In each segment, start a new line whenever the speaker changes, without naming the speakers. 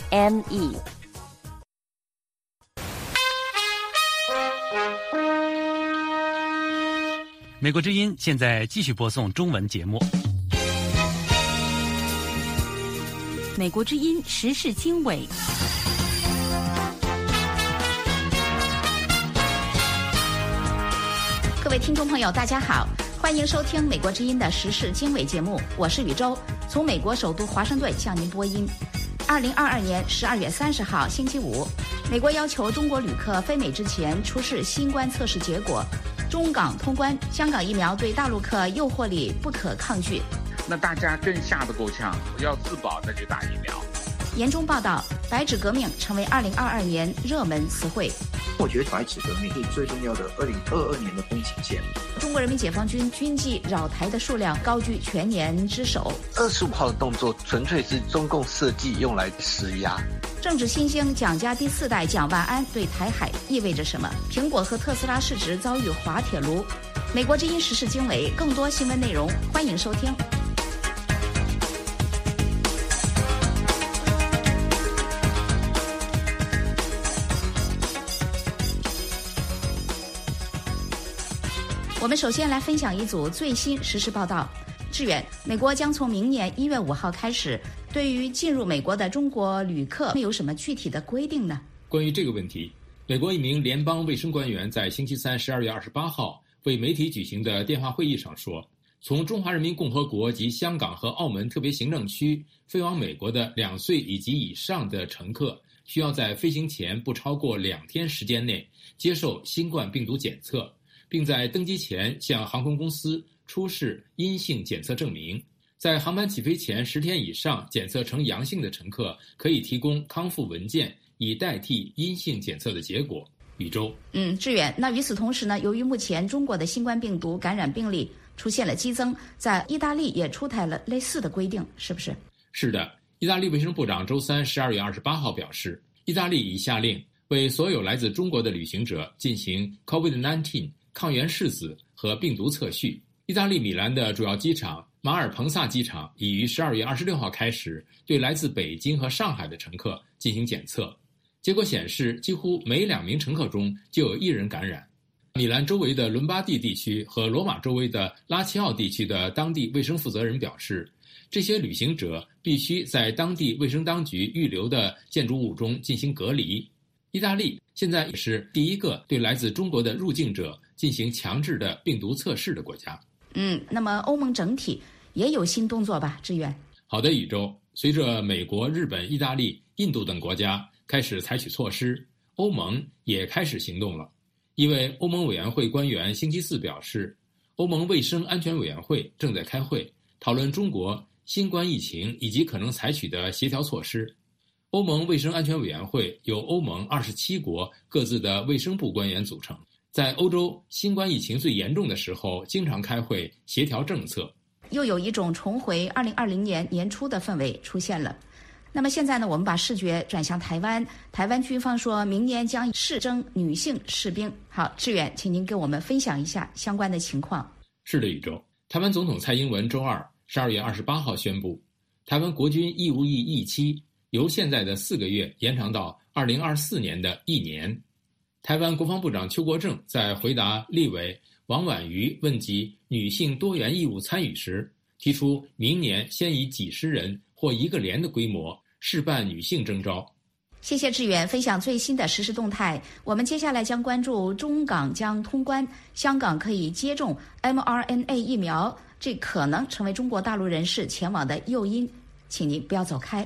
美国之音现在继续播送中文节目。
美国之音时事经纬。
各位听众朋友大家好，欢迎收听美国之音的时事经纬节目，我是宇宙，从美国首都华盛顿向您播音。2022年12月30号星期五，美国要求中国旅客飞美之前出示新冠测试结果，中港通关，香港疫苗对大陆客诱惑力不可抗拒。
那大家更下得够呛，要自保那就打疫苗。
言中报道，白纸革命成为2022年热门词汇。
我觉得白纸革命是最重要的2022年的风景线。
中国人民解放军军纪扰台的数量高居全年之首。
25号的动作纯粹是中共设计用来施压。
政治新星蒋家第4代蒋万安对台海意味着什么？苹果和特斯拉市值遭遇滑铁卢。美国之音时事经纬，更多新闻内容，欢迎收听。我们首先来分享一组最新时事报道。志远，美国将从明年1月5号开始，对于进入美国的中国旅客有什么具体的规定呢？
关于这个问题，美国一名联邦卫生官员在星期三12月28号为媒体举行的电话会议上说，从中华人民共和国及香港和澳门特别行政区飞往美国的2岁以及以上的乘客，需要在飞行前不超过2天时间内接受新冠病毒检测，并在登机前向航空公司出示阴性检测证明。在航班起飞前10天以上检测呈阳性的乘客可以提供康复文件，以代替阴性检测的结果。宇宙，
志远，那与此同时呢，由于目前中国的新冠病毒感染病例出现了激增，在意大利也出台了类似的规定，是不是？
是的，意大利卫生部长周三12月28号表示，意大利已下令为所有来自中国的旅行者进行 COVID-19 抗原试子和病毒测序。意大利米兰的主要机场马尔彭萨机场已于12月26号开始对来自北京和上海的乘客进行检测，结果显示几乎每2名乘客中就有1人感染。米兰周围的伦巴第地区和罗马周围的拉齐奥地区的当地卫生负责人表示，这些旅行者必须在当地卫生当局预留的建筑物中进行隔离。意大利现在也是第一个对来自中国的入境者进行强制的病毒测试的国家。
那么欧盟整体也有新动作吧？志远。
好的，宇宙。随着美国、日本、意大利、印度等国家开始采取措施，欧盟也开始行动了。一位欧盟委员会官员星期四表示，欧盟卫生安全委员会正在开会，讨论中国新冠疫情以及可能采取的协调措施。欧盟卫生安全委员会由欧盟27国各自的卫生部官员组成，在欧洲新冠疫情最严重的时候经常开会协调政策。
又有一种重回2020年年初的氛围出现了。那么现在呢，我们把视觉转向台湾，台湾军方说明年将试征女性士兵。好，志远，请您给我们分享一下相关的情况。
是的，宇宙。台湾总统蔡英文周二12月28号宣布，台湾国军义务役役期由现在的4个月延长到2024年的1年。台湾国防部长邱国正在回答立委王婉瑜问及女性多元义务参与时，提出明年先以几十人或1个连的规模试办女性征召。
谢谢志远分享最新的实时动态。我们接下来将关注中港将通关，香港可以接种 mRNA 疫苗，这可能成为中国大陆人士前往的诱因。请您不要走开。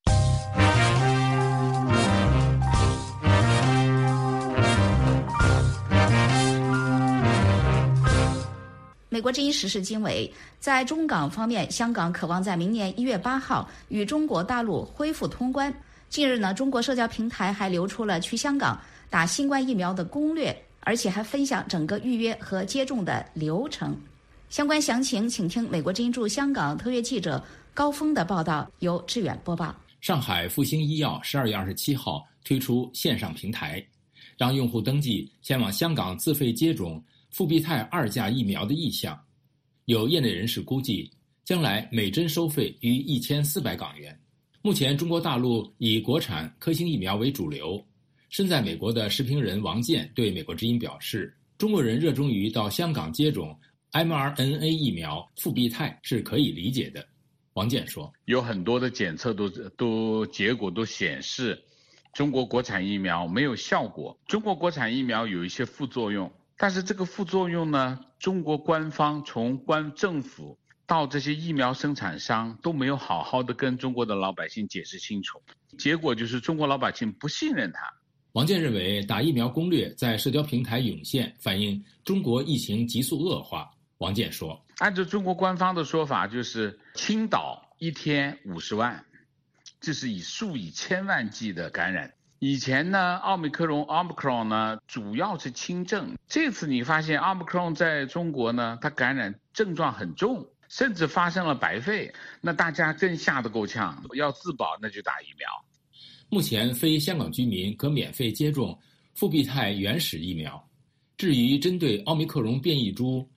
美国之音时事经纬，在中港方面，香港渴望在明年1月8号与中国大陆恢复通关。近日呢，中国社交平台还流出了去香港打新冠疫苗的攻略，而且还分享整个预约和接种的流程。相关详情请听美国之音驻香港特约记者高峰的报道，由志远播报。
上海复星医药12月27号推出线上平台，让用户登记前往香港自费接种复必泰2价疫苗的意向。有业内人士估计，将来每针收费逾1400港元。 目前中国大陆以国产科兴疫苗为主流。身在美国的时评人王健对美国之音表示，中国人热衷于到香港接种 mRNA 疫苗复必泰是可以理解的。王健说，
有很多的检测结果都显示中国国产疫苗没有效果，中国国产疫苗有一些副作用，但是这个副作用呢，中国官方从政府到这些疫苗生产商都没有好好的跟中国的老百姓解释清楚，结果就是中国老百姓不信任它。
王健认为，打疫苗攻略在社交平台涌现，反映中国疫情急速恶化。王健说，
按照中国官方的说法，就是青岛一天50万，这是数以千万计的感染。以前呢，奥密克戎呢主要是轻症，这次你发现奥密克戎在中国呢，它感染症状很重，甚至发生了白肺，那大家更吓得够呛，要自保那就打疫苗。
目前非香港居民可免费接种复必泰原始疫苗。至于针对奥密克戎变异株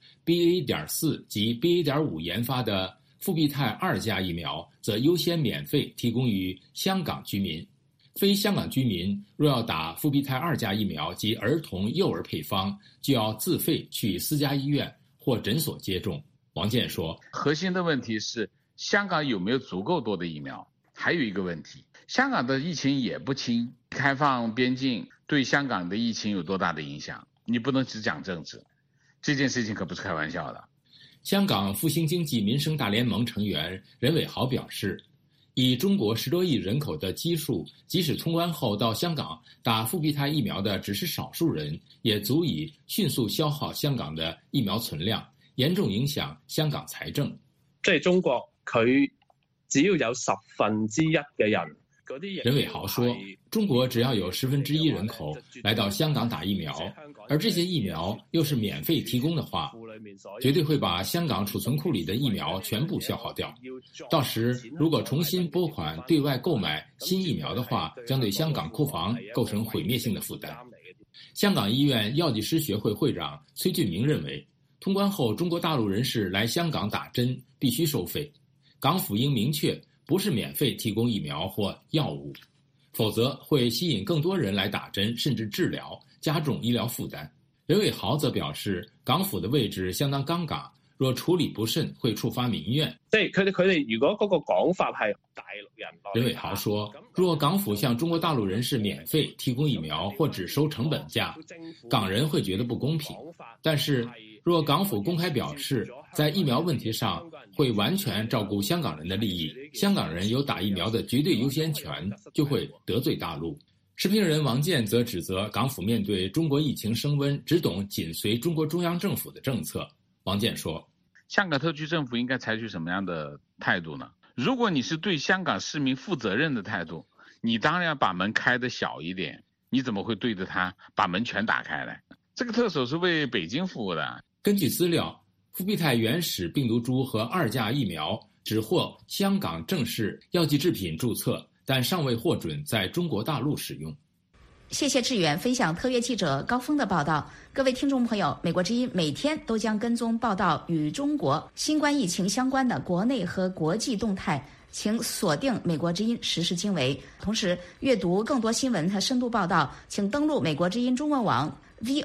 BA.4 及 BA.5 研发的复必泰2价疫苗，则优先免费提供于香港居民。非香港居民若要打复必泰2价疫苗及儿童幼儿配方，就要自费去私家医院或诊所接种。王健说，
核心的问题是香港有没有足够多的疫苗，还有一个问题，香港的疫情也不轻，开放边境对香港的疫情有多大的影响，你不能只讲政治，这件事情可不是开玩笑的。
香港复兴经济民生大联盟成员任伟豪表示，以中国10多亿人口的基数，即使通关后到香港打复必泰疫苗的只是少数人，也足以迅速消耗香港的疫苗存量，嚴重影響香港財政。
即係中國佢只要有1/10嘅人，嗰啲
任偉豪說，中國只要有1/10人口來到香港打疫苗，而這些疫苗又是免費提供的話，絕對會把香港儲存庫裡的疫苗全部消耗掉。到時如果重新撥款對外購買新疫苗的話，將對香港庫房構成毀滅性的負擔。香港醫院藥劑師學會會長崔俊明認為，通關後中國大陸人士來香港打針必須收費，港府應明確不是免費提供疫苗或藥物，否則會吸引更多人來打針甚至治療，加重醫療負擔。任偉豪則表示，港府的位置相當尷尬，若處理不慎會觸發民怨。
即係佢哋如果嗰個講法係大陸人，
任偉豪說，若港府向中國大陸人士免費提供疫苗或只收成本價，港人會覺得不公平。但是若港府公開表示在疫苗問題上會完全照顧香港人的利益，香港人有打疫苗的絕對優先權，就會得罪大陸。時評人王健則指責港府面對中國疫情升溫，只懂緊隨中國中央政府的政策。王健說，
香港特區政府應該採取什麼樣的態度呢？如果你是對香港市民負責任的態度，你當然要把門開得小一點，你怎麼會對着他把門全打開來？這個特首是為北京服務的。
根據資料，復必泰原始病毒株和2價疫苗只獲香港正式藥劑製品註冊，但尚未獲准在中國大陸使用。
謝謝志遠分享特約記者高峰的報道。各位聽眾朋友，美國之音每天都將跟蹤報道與中國新冠疫情相關的國內和國際動態，請鎖定美國之音時事經緯。同時閱讀更多新聞和深度報道，請登錄美國之音中文網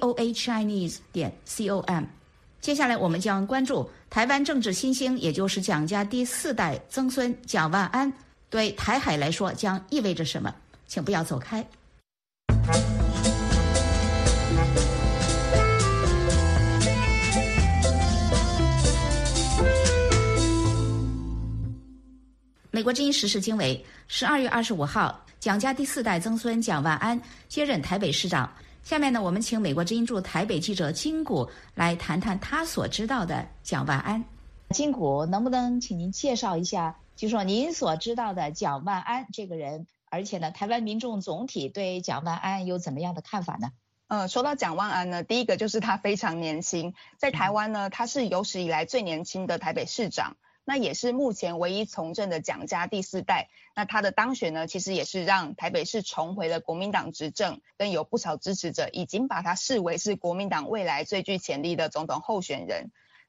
voachinese.com。接下來我們將關注台灣政治新星，也就是蔣家第4代曾孫蔣萬安，對台海來說將意味着什麼？請不要走開。美國之音時事經緯，12月25號，蔣家第4代曾孫蔣萬安接任台北市長。下面呢，我們請美國之音駐台北記者金谷來談談他所知道的蔣萬安。金谷，能不能請您介紹一下，就說您所知道的蔣萬安這個人，而且呢，台灣民眾總體對蔣萬安有怎麼樣的看法呢？
說到蔣萬安呢，第一個就是他非常年輕，在台灣呢，他是有史以來最年輕的台北市長。那也是目前唯一從政的蔣家第4代，那他的當選呢，其實也是讓台北市重回了國民黨執政，跟有不少支持者已經把他視為是國民黨未來最具潛力的總統候選人。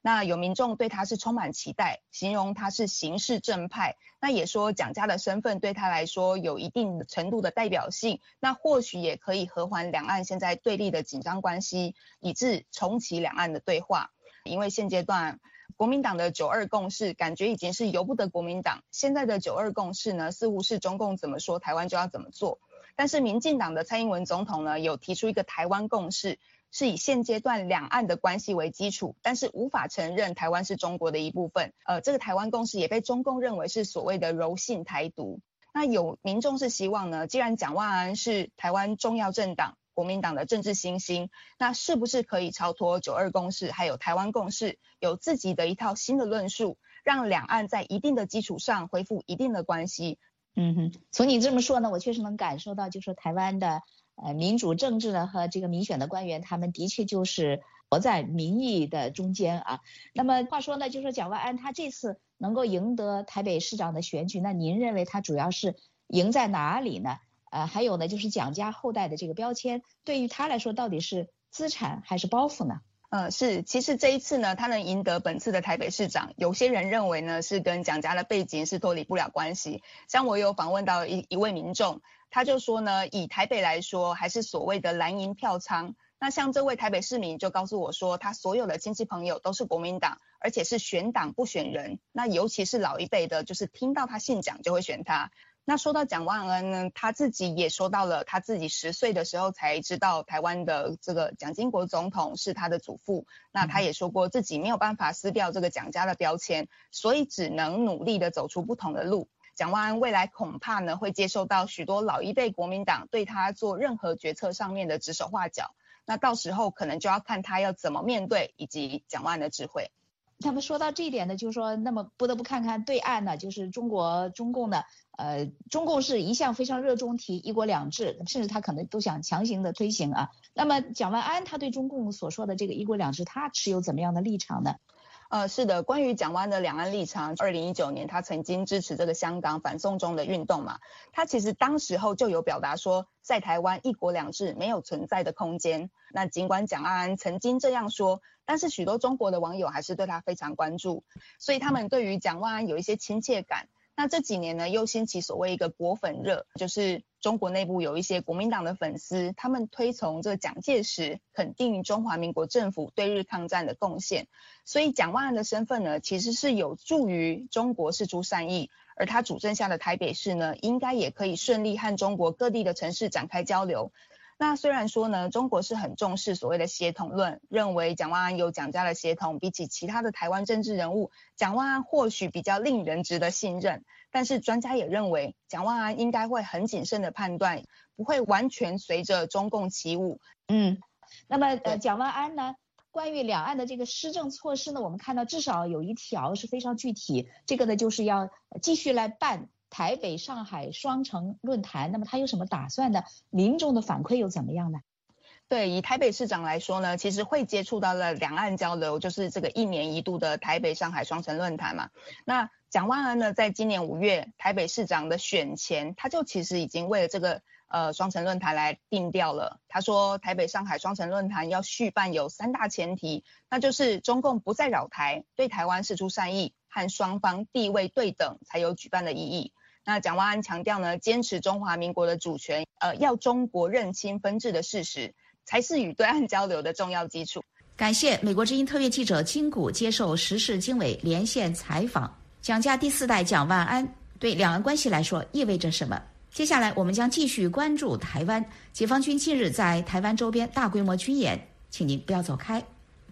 那有民众对他是充满期待，形容他是行事正派。那也说蒋家的身份对他来说有一定程度的代表性，那或许也可以和缓两岸现在对立的紧张关系，以致重启两岸的对话。因为现阶段国民党的9·2共识感觉已经是由不得国民党，现在的9·2共识呢，似乎是中共怎么说台湾就要怎么做。但是民进党的蔡英文总统呢，有提出一个台湾共识，是以现阶段两岸的关系为基础，但是无法承认台湾是中国的一部分。这个台湾共识也被中共认为是所谓的柔性台独。那有民众是希望呢，既然蒋万安是台湾重要政党国民党的政治新星，那是不是可以超脱9·2共识还有台湾共识，有自己的一套新的论述，让两岸在一定的基础上恢复一定的关系。
从你这么说呢，我确实能感受到，就是台湾的民主政治呢和这个民选的官员，他们的确就是活在民意的中间啊。那么话说呢，就说蒋万安他这次能够赢得台北市长的选举，那您认为他主要是赢在哪里呢？还有呢，就是蒋家后代的这个标签，对于他来说到底是资产还是包袱呢？
是，其实这一次呢，他能赢得本次的台北市长，有些人认为呢是跟蒋家的背景是脱离不了关系。像我有访问到一位民众，他就说呢，以台北来说，还是所谓的蓝营票仓。那像这位台北市民就告诉我说，他所有的亲戚朋友都是国民党，而且是选党不选人。那尤其是老一辈的，就是听到他姓蒋就会选他。那说到蒋万安呢，他自己也说到了，他自己10岁的时候才知道台湾的这个蒋经国总统是他的祖父。那他也说过自己没有办法撕掉这个蒋家的标签，所以只能努力的走出不同的路。蒋万安未来恐怕呢会接受到许多老一辈国民党对他做任何决策上面的指手画脚。那到时候可能就要看他要怎么面对，以及蒋万安的智慧。
他们说到这一点呢，就是说，那么不得不看看对岸呢，就是中共呢，中共是一向非常热衷提1国2制，甚至他可能都想强行的推行啊。那么蒋万安他对中共所说的这个1国2制，他持有怎么样的立场呢？
是的，关于蒋万安的两岸立场，2019年他曾经支持这个香港反送中的运动嘛，他其实当时候就有表达说，在台湾1国2制没有存在的空间。那尽管蒋万安曾经这样说，但是许多中国的网友还是对他非常关注，所以他们对于蒋万安有一些亲切感。那这几年呢，又兴起所谓一个国粉热，就是中国内部有一些国民党的粉丝，他们推崇这个蒋介石，肯定中华民国政府对日抗战的贡献。所以蒋万安的身份呢，其实是有助于中国释出善意，而他主政下的台北市呢，应该也可以顺利和中国各地的城市展开交流。那虽然说呢，中国是很重视所谓的协同论，认为蒋万安有蒋家的协同，比起其他的台湾政治人物，蒋万安或许比较令人值得信任。但是专家也认为，蒋万安应该会很谨慎的判断，不会完全随着中共起舞。
那么蒋万安呢，关于两岸的这个施政措施呢，我们看到至少有一条是非常具体，这个呢就是要继续来办台北上海双城论坛。那么他有什么打算呢？民众的反馈又怎么样呢？
对，以台北市长来说呢，其实会接触到了两岸交流，就是这个1年1度的台北上海双城论坛嘛。那蒋万安呢，在今年5月台北市长的选前，他就其实已经为了这个双城论坛来定调了。他说台北上海双城论坛要续办有3大前提，那就是中共不再扰台，对台湾释出善意，和双方地位对等才有举办的意义。那蒋万安强调呢，坚持中华民国的主权，要中国认清分治的事实，才是与对岸交流的重要基础。
感谢美国之音特约记者金谷接受时事经纬连线采访。蒋家第4代蒋万安对两岸关系来说意味着什么？接下来我们将继续关注台湾。解放军近日在台湾周边大规模军演，请您不要走开。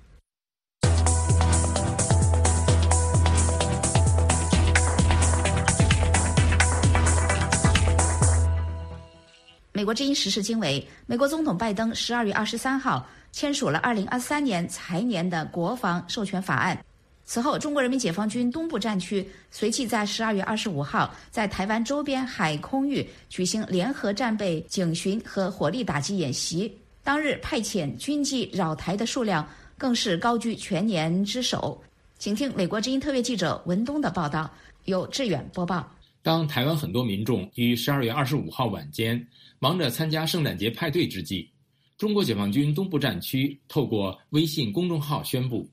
美国之音时事经纬，美国总统拜登12月23号签署了2023年财年的国防授权法案。此后，中国人民解放军东部战区随即在12月25号在台湾周边海空域举行联合战备警巡和火力打击演习。当日派遣军机扰台的数量更是高居全年之首。请听美国之音特约记者文东的报道，由志远播报。
当台湾很多民众于12月25号晚间忙着参加圣诞节派对之际，中国解放军东部战区透过微信公众号宣布，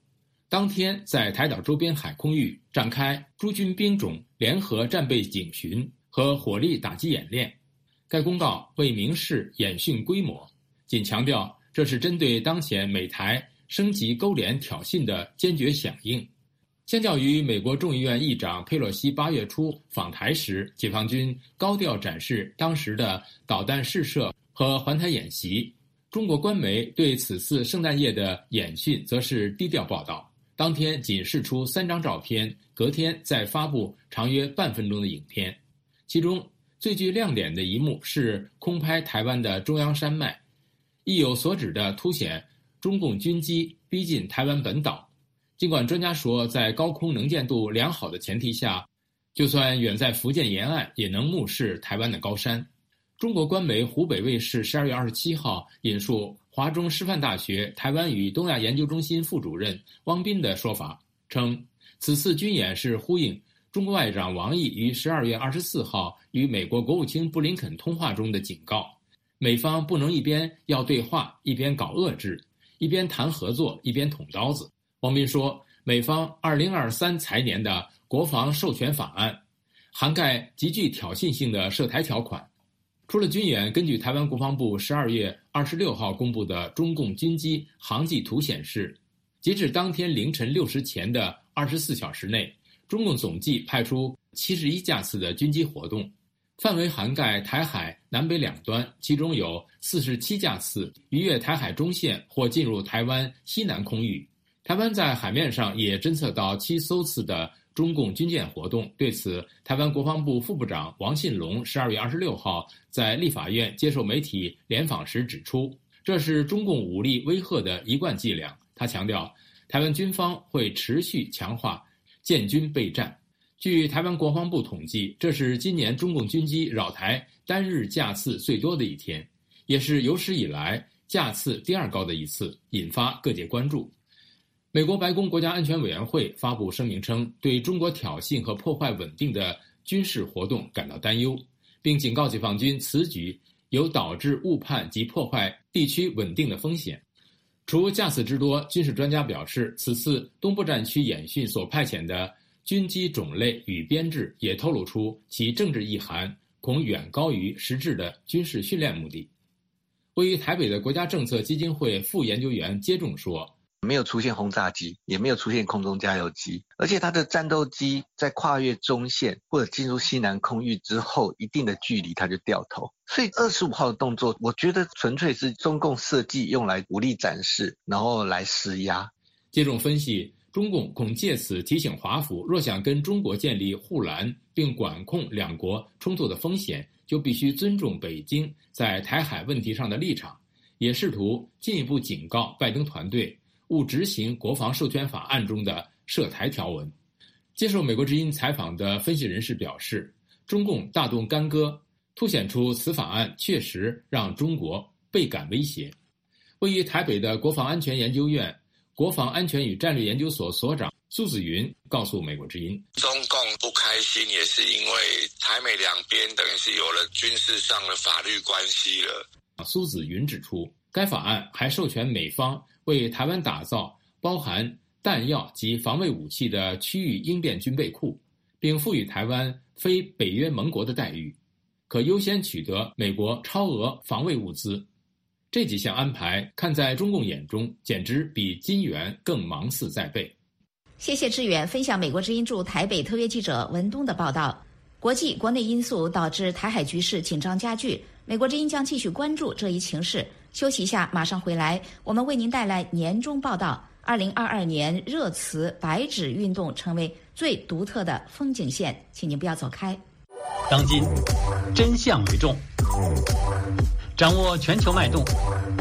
当天在台岛周边海空域展开诸军兵种联合战备警巡和火力打击演练。该公告未明示演训规模，仅强调这是针对当前美台升级勾连挑衅的坚决响应。相较于美国众议院议长佩洛西8月初访台时，解放军高调展示当时的导弹试射和环台演习，中国官媒对此次圣诞夜的演训则是低调报道，当天仅释出3张照片，隔天再发布长约半分钟的影片。其中最具亮点的一幕是空拍台湾的中央山脉，意有所指地凸显中共军机逼近台湾本岛。尽管专家说在高空能见度良好的前提下，就算远在福建沿岸也能目视台湾的高山。中国官媒湖北卫视12月27号引述华中师范大学台湾与东亚研究中心副主任汪斌的说法，称此次军演是呼应中国外长王毅于12月24号与美国国务卿布林肯通话中的警告，美方不能一边要对话一边搞遏制，一边谈合作一边捅刀子。汪斌说，美方2023财年的国防授权法案涵盖极具挑衅性的涉台条款。除了军演，根据台湾国防部12月26号公布的中共军机航迹图显示，截至当天凌晨6时前的24小时内，中共总计派出71架次的军机活动，范围涵盖台海南北两端，其中有47架次逾越台海中线或进入台湾西南空域。台湾在海面上也侦测到7艘次的中共军舰活动。对此，台湾国防部副部长王信龙12月26号在立法院接受媒体联访时指出，这是中共武力威吓的一贯伎俩。他强调，台湾军方会持续强化建军备战。据台湾国防部统计，这是今年中共军机扰台单日架次最多的一天，也是有史以来架次第2高的一次，引发各界关注。美国白宫国家安全委员会发布声明称，对中国挑衅和破坏稳定的军事活动感到担忧，并警告解放军此举有导致误判及破坏地区稳定的风险。除架次之多，军事专家表示，此次东部战区演训所派遣的军机种类与编制也透露出其政治意涵，恐远高于实质的军事训练目的。位于台北的国家政策基金会副研究员接种说，
没有出现轰炸机，也没有出现空中加油机，而且它的战斗机在跨越中线或者进入西南空域之后一定的距离它就掉头。所以25号的动作，我觉得纯粹是中共设计用来武力展示，然后来施压。
接种分析，中共恐借此提醒华府，若想跟中国建立护栏并管控两国冲突的风险，就必须尊重北京在台海问题上的立场，也试图进一步警告拜登团队勿执行国防授权法案中的涉台条文。接受美国之音采访的分析人士表示，中共大动干戈，凸显出此法案确实让中国倍感威胁。位于台北的国防安全研究院国防安全与战略研究所所长苏子云告诉美国之音，
中共不开心也是因为台美两边等于是有了军事上的法律关系了。
苏子云指出，该法案还授权美方为台湾打造包含弹药及防卫武器的区域应变军备库，并赋予台湾非北约盟国的待遇，可优先取得美国超额防卫物资。这几项安排看在中共眼中简直比金元更芒刺在背。
谢谢志远分享美国之音驻台北特约记者文东的报道。国际国内因素导致台海局势紧张加剧，美国之音将继续关注这一情势。休息一下，马上回来，我们为您带来年终报道。2022年热词白纸运动成为最独特的风景线，请您不要走开。
当今真相为重，掌握全球脉动，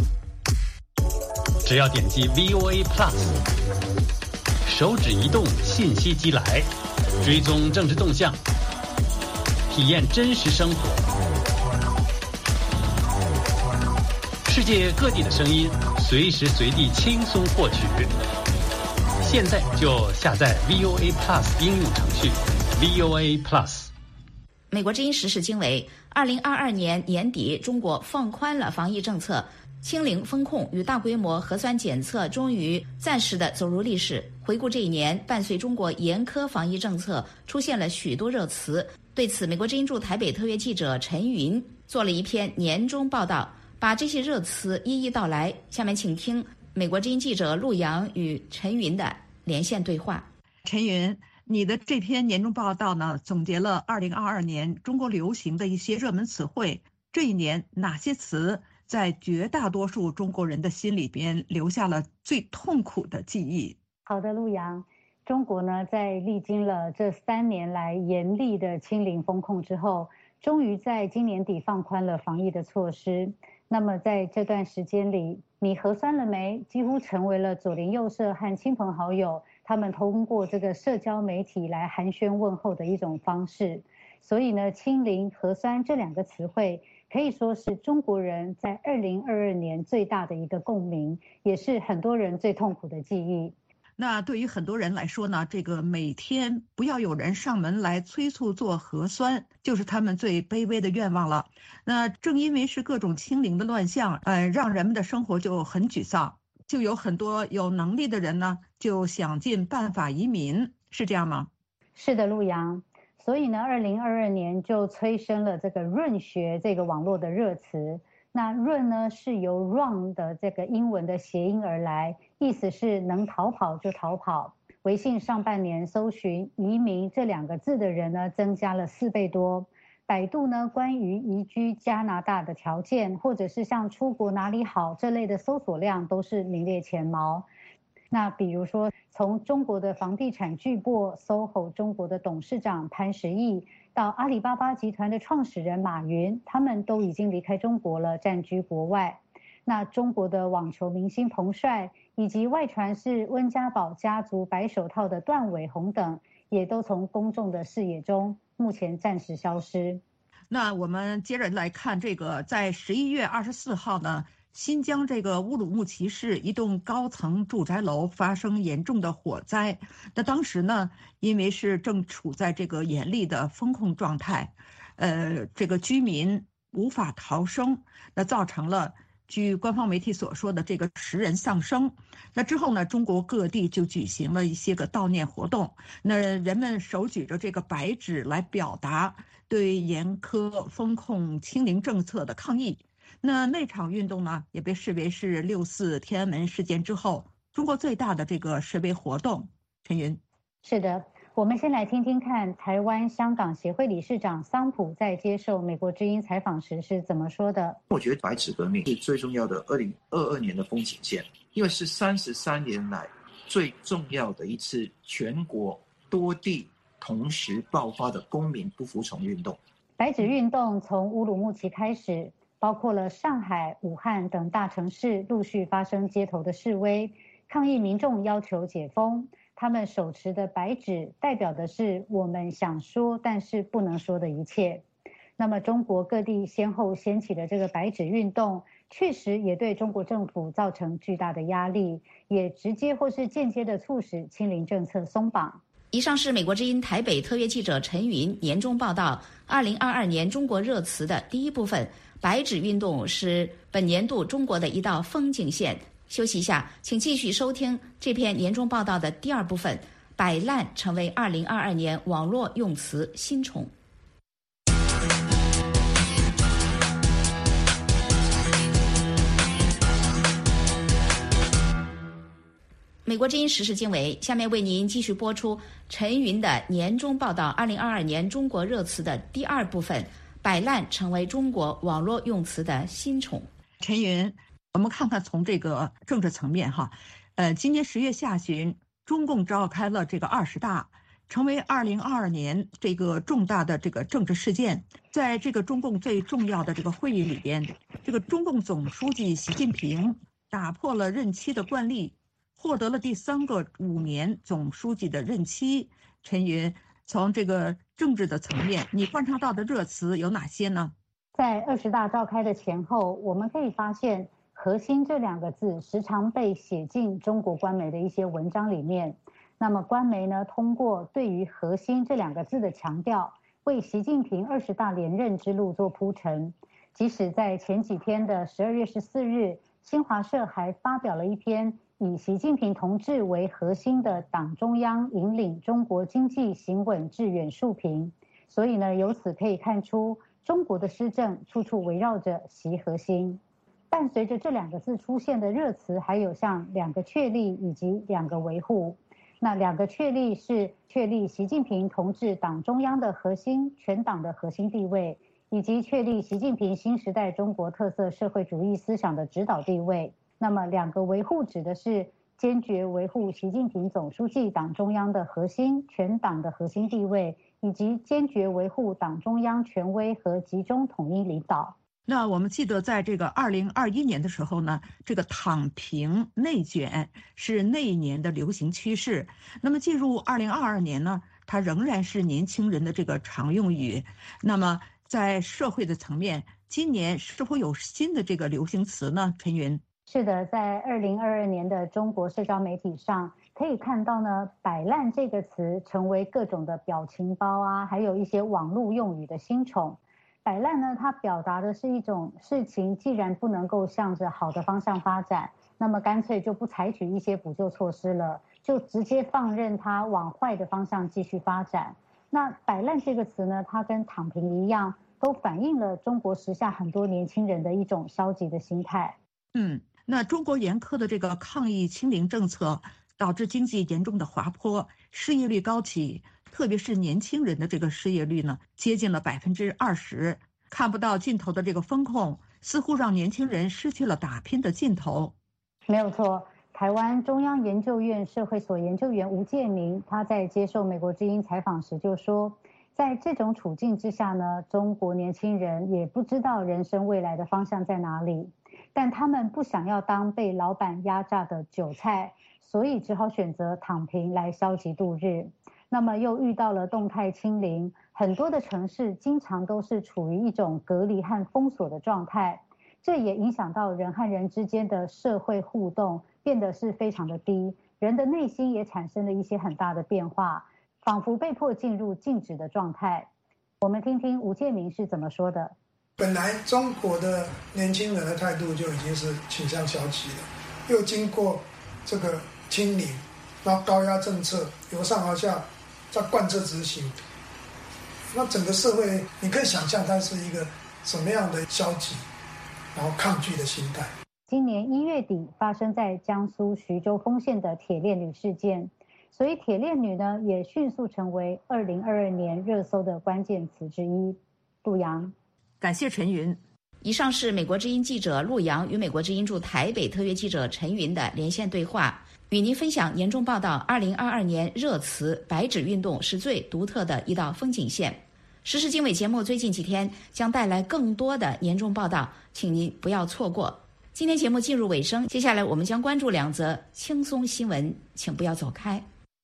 只要点击 VOA Plus， 手指移动，信息即来，追踪政治动向，体验真实生活，世界各地的声音，随时随地轻松获取。现在就下载 VOA Plus 应用程序 VOA Plus。美
国之音时事经纬，2022年年底，中国放宽了防疫政策， 清零风控与大规模核酸检测终于暂时的走入历史。回顾这一年，伴随中国严苛防疫政策，出现了许多热词。对此，美国之音驻台北特约记者陈云做了一篇年终报道，把这些热词一一道来。下面请听美国之音记者陆洋与陈云的连线对话。
陈云，你的这篇年终报道呢，总结了2022年中国流行的一些热门词汇。这一年哪些词在绝大多数中国人的心里边留下了最痛苦的记忆？
好的，陆洋，中国呢在历经了这3年来严厉的清零风控之后，终于在今年底放宽了防疫的措施。那么在这段时间里，你核酸了没？几乎成为了左邻右舍和亲朋好友他们通过这个社交媒体来寒暄问候的一种方式。所以呢，清零、核酸这2个词汇可以说是中国人在2022年最大的一个共鸣，也是很多人最痛苦的记忆。
那对于很多人来说呢，这个每天不要有人上门来催促做核酸，就是他们最卑微的愿望了。那正因为是各种清零的乱象，让人们的生活就很沮丧，就有很多有能力的人呢，就想尽办法移民，是这样吗？
是的，陆洋。所以呢，2022年就催生了这个润学这个网络的热词。那润呢是由 run 的这个英文的谐音而来，意思是能逃跑就逃跑。微信上半年搜寻移民这2个字的人呢增加了4倍多。百度呢关于移居加拿大的条件，或者是像出国哪里好这类的搜索量都是名列前茅。那比如说，从中国的房地产巨擘 SOHO 中国的董事长潘石屹，到阿里巴巴集团的创始人马云，他们都已经离开中国了，暂居国外。那中国的网球明星彭帅，以及外传是温家宝家族白手套的段伟宏等，也都从公众的视野中目前暂时消失。
那我们接着来看这个，在11月24号呢，新疆这个乌鲁木齐市一栋高层住宅楼发生严重的火灾。那当时呢，因为是正处在这个严厉的风控状态，这个居民无法逃生，那造成了据官方媒体所说的这个10人丧生。那之后呢，中国各地就举行了一些个悼念活动，那人们手举着这个白纸来表达对严苛风控清零政策的抗议。那场运动呢，也被视为是6·4天安门事件之后中国最大的这个示威活动。陈云。
是的，我们先来听听看台湾香港协会理事长桑普在接受美国之音采访时是怎么说的。
我觉得白纸革命是最重要的2022年的风景线，因为是33年来最重要的一次全国多地同时爆发的公民不服从运动。
白纸运动从乌鲁木齐开始，包括了上海、武汉等大城市陆续发生街头的示威，抗议民众要求解封。他们手持的白纸代表的是我们想说但是不能说的一切。那么中国各地先后掀起的这个白纸运动，确实也对中国政府造成巨大的压力，也直接或是间接的促使清零政策松绑。
以上是美国之音台北特约记者陈云年终报道2022年中国热词的第一部分。白纸运动是本年度中国的一道风景线。休息一下，请继续收听这篇年终报道的第2部分，摆烂成为2022年网络用词新宠。美国之音时事经纬，下面为您继续播出陈云的年终报道2022年中国热词的第2部分，摆烂成为中国网络用词的新宠。
陈云，我们看看从这个政治层面哈，今年10月下旬，中共召开了这个20大，成为2022年这个重大的这个政治事件。在这个中共最重要的这个会议里边，这个中共总书记习近平打破了任期的惯例，获得了第3个5年总书记的任期。陈云，从这个政治的层面，你观察到的热词有哪些呢？
在20大召开的前后，我们可以发现核心这2个字时常被写进中国官媒的一些文章里面。那么官媒呢，通过对于核心这2个字的强调，为习近平20大连任之路做铺陈。即使在前几天的12月14日， 新华社还发表了一篇以习近平同志为核心的党中央引领中国经济行稳致远述评。所以呢，由此可以看出，中国的施政处处围绕着习核心。伴随着这2个字出现的热词，还有像2个确立以及2个维护。那2个确立是确立习近平同志党中央的核心、全党的核心地位，以及确立习近平新时代中国特色社会主义思想的指导地位。那么2个维护指的是坚决维护习近平总书记党中央的核心、全党的核心地位，以及坚决维护党中央权威和集中统一领导。
那我们记得在这个2021年的时候呢，这个躺平内卷是那一年的流行趋势。那么进入2022年呢，它仍然是年轻人的这个常用语。那么在社会的层面，今年是否有新的这个流行词呢？陈云。
是的，在2022年的中国社交媒体上可以看到呢，摆烂这个词成为各种的表情包啊，还有一些网络用语的新宠。摆烂呢，它表达的是一种事情既然不能够向着好的方向发展，那么干脆就不采取一些补救措施了，就直接放任它往坏的方向继续发展。那摆烂这个词呢，它跟躺平一样，都反映了中国时下很多年轻人的一种消极的心态。
那中国严苛的这个抗疫清零政策导致经济严重的滑坡，失业率高企，特别是年轻人的这个失业率呢，接近了20%，看不到尽头的这个风控，似乎让年轻人失去了打拼的劲头。
没有错，台湾中央研究院社会所研究员吴建明，他在接受美国之音采访时就说，在这种处境之下呢，中国年轻人也不知道人生未来的方向在哪里，但他们不想要当被老板压榨的韭菜，所以只好选择躺平来消极度日。那么又遇到了动态清零，很多的城市经常都是处于一种隔离和封锁的状态，这也影响到人和人之间的社会互动变得是非常的低，人的内心也产生了一些很大的变化，仿佛被迫进入静止的状态。我们听听吴建明是怎么说的。
本来中国的年轻人的态度就已经是倾向消极了，又经过这个清零，然后高压政策由上而下再贯彻执行，那整个社会你可以想象它是一个什么样的消极然后抗拒的心态。
今年1月底发生在江苏徐州丰县的铁链女事件，所以铁链女呢也迅速成为2022年热搜的关键词之一。陆阳，
感谢陈云。
以上是美国之音记者陆阳与美国之音驻台北特约记者陈云的连线对话，与您分享年终报道2022年热词白纸运动是最独特的一道风景线。时事经纬节目最近几天将带来更多的年终报道，请您不要错过。今天节目进入尾声，接下来我们将关注2则轻松新闻，请不要走开。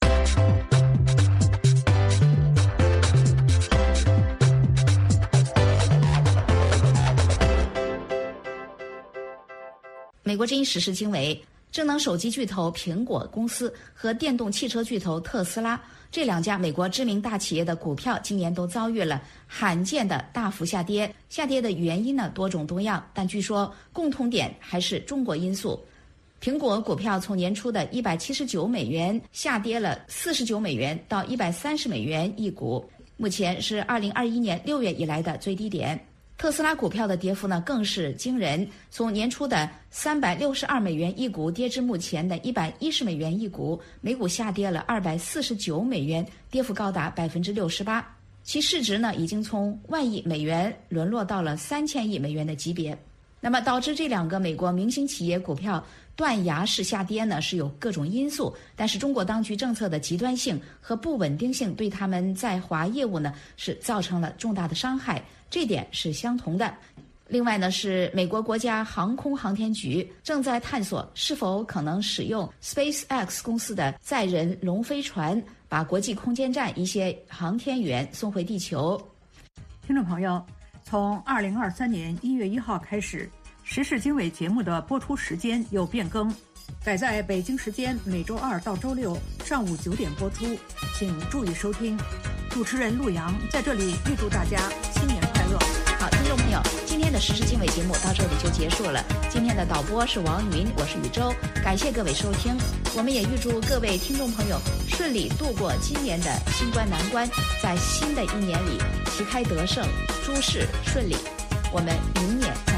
美国之音时事经纬，智能手机巨头苹果公司和电动汽车巨头特斯拉这2家美国知名大企业的股票今年都遭遇了罕见的大幅下跌。下跌的原因呢多种多样，但据说共同点还是中国因素。苹果股票从年初的$179下跌了$49到$130一股，目前是2021年6月以来的最低点。特斯拉股票的跌幅呢更是惊人，从年初的$362一股跌至目前的$110一股，每股下跌了$249，跌幅高达68%。其市值呢已经从万亿美元沦落到了3000亿美元的级别。那么导致这2个美国明星企业股票断崖式下跌呢是有各种因素，但是中国当局政策的极端性和不稳定性对他们在华业务呢是造成了重大的伤害，这点是相同的。另外呢，是美国国家航空航天局正在探索是否可能使用 SpaceX 公司的载人龙飞船，把国际空间站一些航天员送回地球。
听众朋友，从2023年1月1号开始，时事经纬节目的播出时间有变更，改在北京时间每周2到周6上午9点播出，请注意收听。主持人陆阳在这里预祝大家新年快乐。
好，听众朋友。 友，今天的时事经纬节目到这里就结束了。今天的导播是王云，我是宇宙，感谢各位收听。我们也预祝各位听众朋友顺利度过今年的新冠难关，在新的一年里旗开得胜，诸事顺利。我们明年再